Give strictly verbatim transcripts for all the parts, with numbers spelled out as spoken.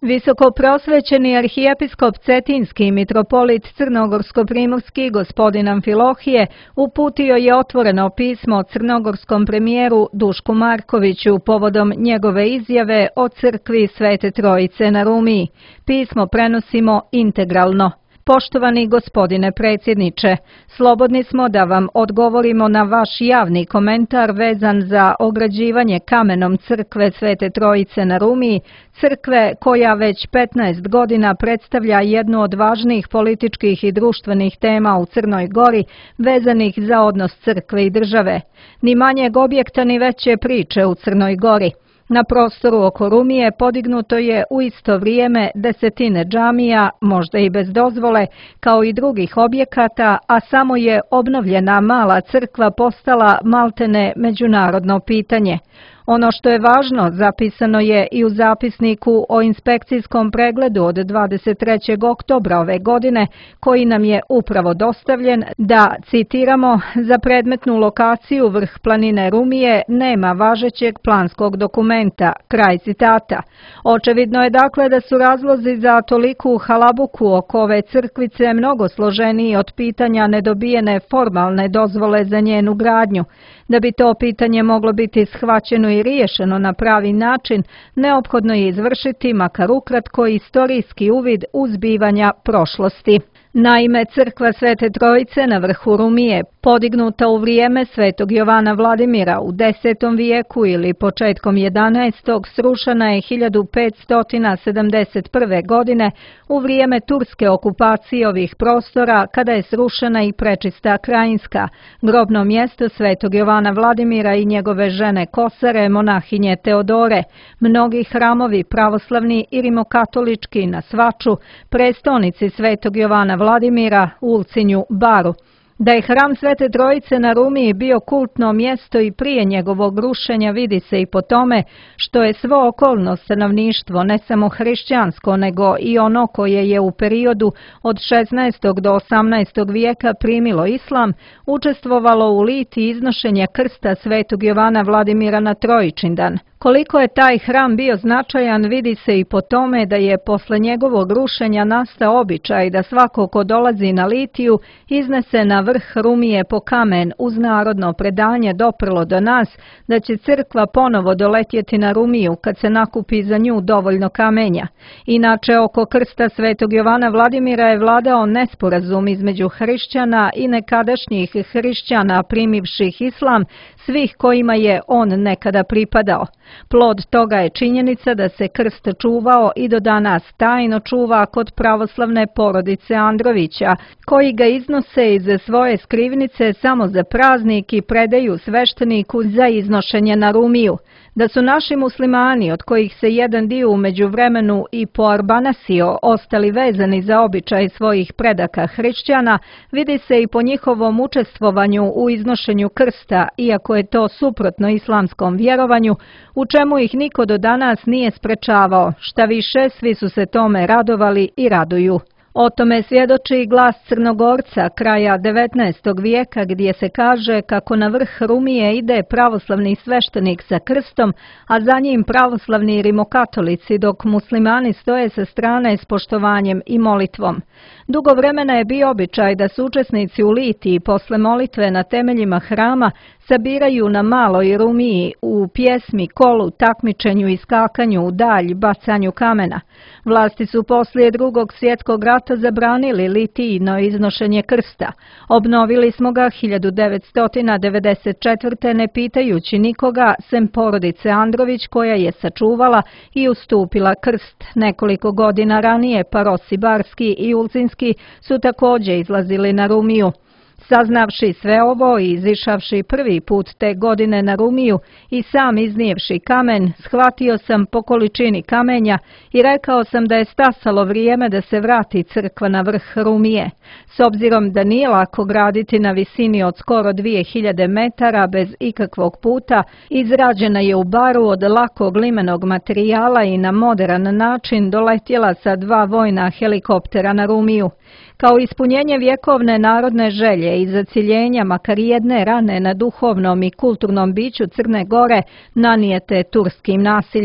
Visokoprosvećeni arhijepiskop Cetinski i mitropolit Crnogorsko-primorski gospodin Amfilohije uputio je otvoreno pismo crnogorskom premijeru Dušku Markoviću povodom njegove izjave o crkvi Svete Trojice na Rumiji. Pismo prenosimo integralno. Poštovani gospodine predsjedniče, slobodni smo da vam odgovorimo na vaš javni komentar vezan za ograđivanje kamenom crkve Svete Trojice na Rumiji, crkve koja već petnaest godina predstavlja jednu od važnijih političkih i društvenih tema u Crnoj Gori vezanih za odnos crkve i države. Ni manjeg objekta ni veće priče u Crnoj Gori. Na prostoru oko Rumije podignuto je u isto vrijeme desetine džamija, možda i bez dozvole, kao i drugih objekata, a samo je obnovljena mala crkva postala maltene međunarodno pitanje. Ono što je važno zapisano je i u zapisniku o inspekcijskom pregledu od dvadeset trećeg oktobra ove godine, koji nam je upravo dostavljen, da, citiramo, za predmetnu lokaciju vrh planine Rumije nema važećeg planskog dokumenta, kraj citata. Očevidno je dakle da su razlozi za toliku halabuku oko ove crkvice mnogo složeniji od pitanja nedobijene formalne dozvole za njenu gradnju. Da bi to pitanje moglo biti shvaćeno i riješeno na pravi način, neophodno je izvršiti makar ukratko istorijski uvid u zbivanja prošlosti. Naime, crkva Svete Trojice na vrhu Rumije, podignuta u vrijeme Svetog Jovana Vladimira u desetom vijeku ili početkom jedanaestog, srušena je hiljadu petsto sedamdeset prve. godine u vrijeme turske okupacije ovih prostora, kada je srušena i prečista Krajinska, grobno mjesto Svetog Jovana Vladimira i njegove žene Kosare, monahinje Teodore, mnogi hramovi pravoslavni i rimokatolički na Svaču, prestonici Svetog Jovana Vladimira, Ulcinju, Baru. Da je hram Svete Trojice na Rumiji bio kultno mjesto i prije njegovog rušenja vidi se i po tome što je svo okolno stanovništvo, ne samo hrišćansko, nego i ono koje je u periodu od šesnaestog do osamnaestog vijeka primilo islam, učestvovalo u liti iznošenja krsta Svetog Jovana Vladimira na Trojičindan. Koliko je taj hram bio značajan vidi se i po tome da je posle njegovog rušenja nastao običaj da svako ko dolazi na litiju iznese na vrh Rumije po kamen uz narodno predanje doprlo do nas da će crkva ponovo doletjeti na Rumiju kad se nakupi za nju dovoljno kamenja. Inače, oko krsta Svetog Jovana Vladimira je vladao nesporazum između hrišćana i nekadašnjih hrišćana primivših islam, svih kojima je on nekada pripadao. Plod toga je činjenica da se krst čuvao i do danas tajno čuva kod pravoslavne porodice Androvića, koji ga iznose iz svoje skrivnice samo za praznik i predaju svešteniku za iznošenje na Rumiju. Da su naši muslimani, od kojih se jedan dio u međuvremenu i poarbanasio, ostali vezani za običaj svojih predaka hrišćana, vidi se i po njihovom učestvovanju u iznošenju krsta, iako je to suprotno islamskom vjerovanju, u čemu ih niko do danas nije sprečavao, šta više svi su se tome radovali i raduju. O tome svjedoči i glas Crnogorca kraja devetnaestog vijeka gdje se kaže kako na vrh Rumije ide pravoslavni sveštenik sa krstom, a za njim pravoslavni rimokatolici, dok muslimani stoje sa strane s poštovanjem i molitvom. Dugo vremena je bio običaj da su učesnici u litiji posle molitve na temeljima hrama sabiraju na maloj Rumiji u pjesmi, kolu, takmičenju i skakanju u dalj, bacanju kamena. Vlasti su poslije drugog svjetskog rata zabranili litijino iznošenje krsta. Obnovili smo ga hiljadu devetsto devedeset četvrte. ne pitajući nikoga, sem porodice Andrović koja je sačuvala i ustupila krst. Nekoliko godina ranije parosi Barski i Ulcinski su također izlazili na Rumiju. Saznavši sve ovo i izišavši prvi put te godine na Rumiju i sam iznijevši kamen, shvatio sam po količini kamenja i rekao sam da je stasalo vrijeme da se vrati crkva na vrh Rumije. S obzirom da nije lako graditi na visini od skoro dvije hiljade metara bez ikakvog puta, izrađena je u Baru od lakog limenog materijala i na moderan način doletjela sa dva vojna helikoptera na Rumiju. Kao ispunjenje vjekovne narodne želje i zaciljenja makar jedne rane na duhovnom i kulturnom biću Crne Gore nanijete turskim nasiljem.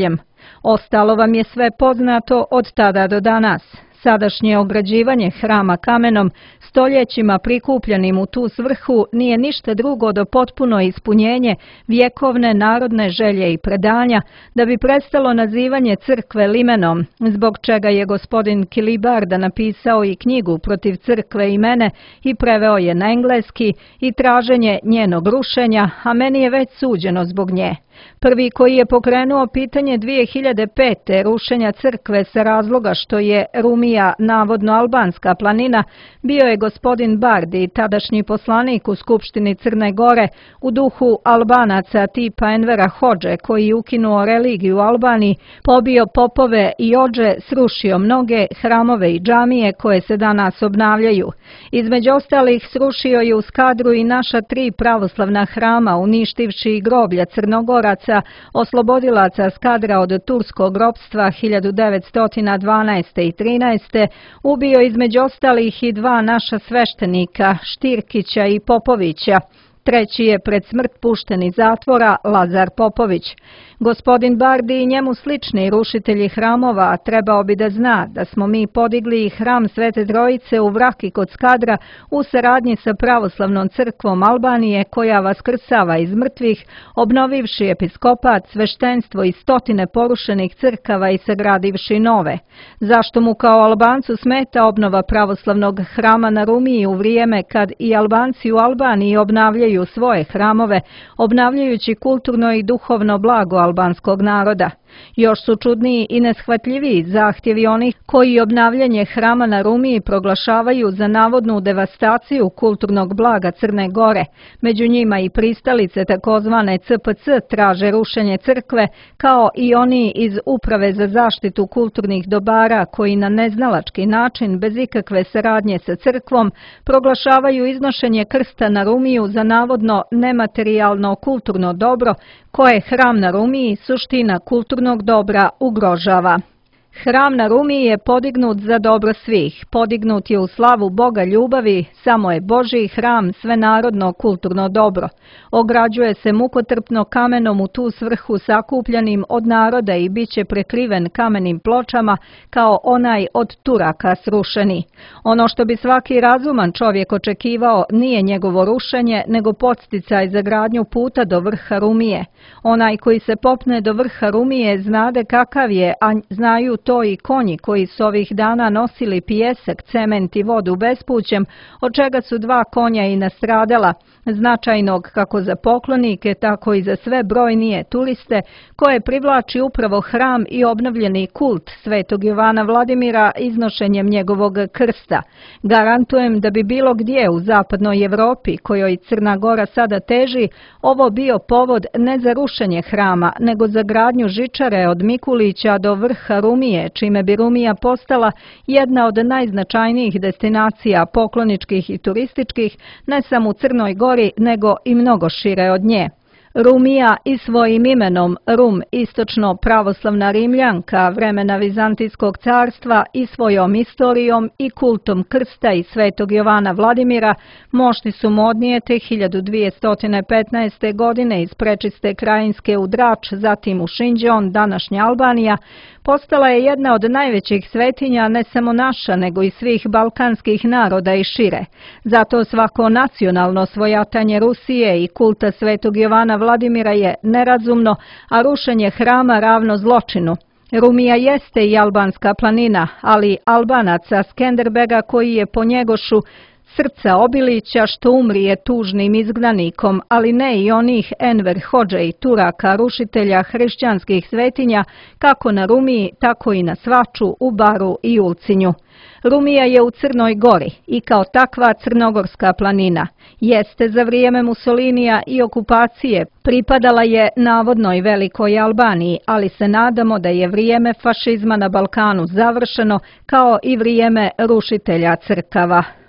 Ostalo vam je sve poznato od tada do danas. Sadašnje ograđivanje hrama kamenom, stoljećima prikupljenim u tu svrhu, nije ništa drugo do potpuno ispunjenje vjekovne narodne želje i predanja, da bi prestalo nazivanje crkve limenom, zbog čega je gospodin Kilibarda napisao i knjigu protiv crkve imene i preveo je na engleski i traženje njenog rušenja, a meni je već suđeno zbog nje. Prvi koji je pokrenuo pitanje dvije hiljade pete. rušenja crkve sa razloga što je Rumija navodno albanska planina, bio je gospodin Bardi, tadašnji poslanik u Skupštini Crne Gore, u duhu Albanaca tipa Envera Hodže, koji je ukinuo religiju u Albaniji, pobio popove i odže, srušio mnoge hramove i džamije koje se danas obnavljaju. Između ostalih srušio je u Skadru i naša tri pravoslavna hrama, uništivši i groblja Crnogora, oslobodilaca Skadra od turskog ropstva hiljadu devetsto dvanaeste. i trinaeste. ubio između ostalih i dva naša sveštenika, Štirkića i Popovića. Treći je pred smrt pušten iz zatvora Lazar Popović. Gospodin Bardi i njemu slični rušitelji hramova trebao bi da zna da smo mi podigli hram Svete Trojice u Vraki kod Skadra u saradnji sa pravoslavnom crkvom Albanije koja vaskrsava iz mrtvih, obnovivši episkopat, sveštenstvo i stotine porušenih crkava i sagradivši nove. Zašto mu kao Albancu smeta obnova pravoslavnog hrama na Rumiji u vrijeme kad i Albanci u Albaniji obnavljaju svoje hramove, obnavljajući kulturno i duhovno blago albanskog naroda? Još su čudniji i neshvatljiviji zahtjevi onih koji obnavljanje hrama na Rumiji proglašavaju za navodnu devastaciju kulturnog blaga Crne Gore. Među njima i pristalice takozvane C P C traže rušenje crkve, kao i oni iz Uprave za zaštitu kulturnih dobara koji na neznalački način, bez ikakve saradnje sa crkvom, proglašavaju iznošenje krsta na Rumiju za navodno nematerijalno kulturno dobro koje hram na Rumiji, suština kulturnog dobra, ugrožava. Hram na Rumiji je podignut za dobro svih, podignut je u slavu Boga ljubavi, samo je Božji hram svenarodno kulturno dobro. Ograđuje se mukotrpno kamenom u tu svrhu sakupljanim od naroda i bit će prekriven kamenim pločama kao onaj od Turaka srušeni. Ono što bi svaki razuman čovjek očekivao nije njegovo rušenje, nego podsticaj za gradnju puta do vrha Rumije. Onaj koji se popne do vrha Rumije znade kakav je, a znaju to i konji koji su ovih dana nosili pijesak, cement i vodu bespućem, od čega su dva konja i nastradala, značajnog kako za poklonike, tako i za sve brojnije turiste, koje privlači upravo hram i obnovljeni kult Svetog Jovana Vladimira iznošenjem njegovog krsta. Garantujem da bi bilo gdje u zapadnoj Evropi, kojoj Crna Gora sada teži, ovo bio povod ne za rušenje hrama, nego za gradnju žičare od Mikulića do vrha Rumije, čime bi Rumija postala jedna od najznačajnijih destinacija pokloničkih i turističkih, ne samo u Crnoj Gori, nego i mnogo šire od nje. Rumija i svojim imenom Rum, istočno pravoslavna Rimljanka vremena Vizantijskog carstva, i svojom istorijom i kultom krsta i Svetog Jovana Vladimira, mošti su mu odnijete hiljadu dvjesto petnaeste. godine iz prečiste Krajinske u Drač, zatim u Šinđon, današnja Albanija, postala je jedna od najvećih svetinja ne samo naša, nego i svih balkanskih naroda i šire. Zato svako nacionalno svojatanje Rusije i kulta Svetog Jovana Vladimira je nerazumno, a rušenje hrama ravno zločinu. Rumija jeste i albanska planina, ali Albanaca Skenderbega koji je po njegošu srca Obilića što umrije tužnim izgnanikom, ali ne i onih Enver Hodže i Turaka, rušitelja hrišćanskih svetinja, kako na Rumiji, tako i na Svaču, u Baru i Ulcinju. Rumija je u Crnoj Gori i kao takva crnogorska planina. Jeste za vrijeme Mussolinija i okupacije, pripadala je navodnoj Velikoj Albaniji, ali se nadamo da je vrijeme fašizma na Balkanu završeno, kao i vrijeme rušitelja crkava.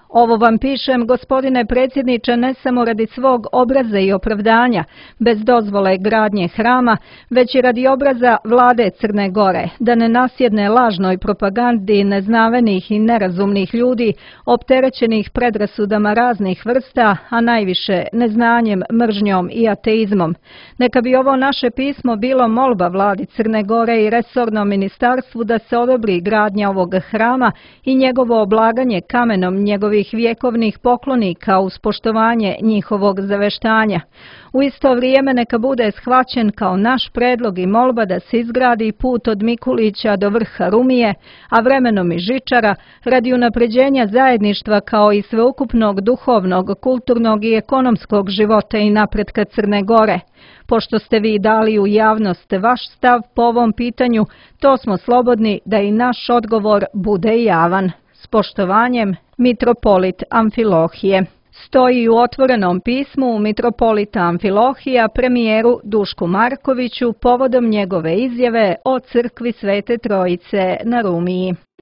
Ovo vam pišem, gospodine predsjedniče, ne samo radi svog obraza i opravdanja, bez dozvole gradnje hrama, već i radi obraza vlade Crne Gore, da ne nasjedne lažnoj propagandi neznavenih i nerazumnih ljudi, opterećenih predrasudama raznih vrsta, a najviše neznanjem, mržnjom i ateizmom. Neka bi ovo naše pismo bilo molba vladi Crne Gore i resornom ministarstvu da se odobri gradnja ovog hrama i njegovo oblaganje kamenom njegovih vjekovnih poklonika uz poštovanje njihovog zaveštanja. U isto vrijeme neka bude shvaćen kao naš predlog i molba da se izgradi put od Mikulića do vrha Rumije, a vremenom i Žičara, radi unapređenja zajedništva kao i sveukupnog duhovnog, kulturnog i ekonomskog života i napretka Crne Gore. Pošto ste vi dali u javnost vaš stav po ovom pitanju, to smo slobodni da i naš odgovor bude javan. S poštovanjem, mitropolit Amfilohije. Stoji u otvorenom pismu mitropolita Amfilohija premijeru Dušku Markoviću povodom njegove izjave o crkvi Svete Trojice na Rumiji.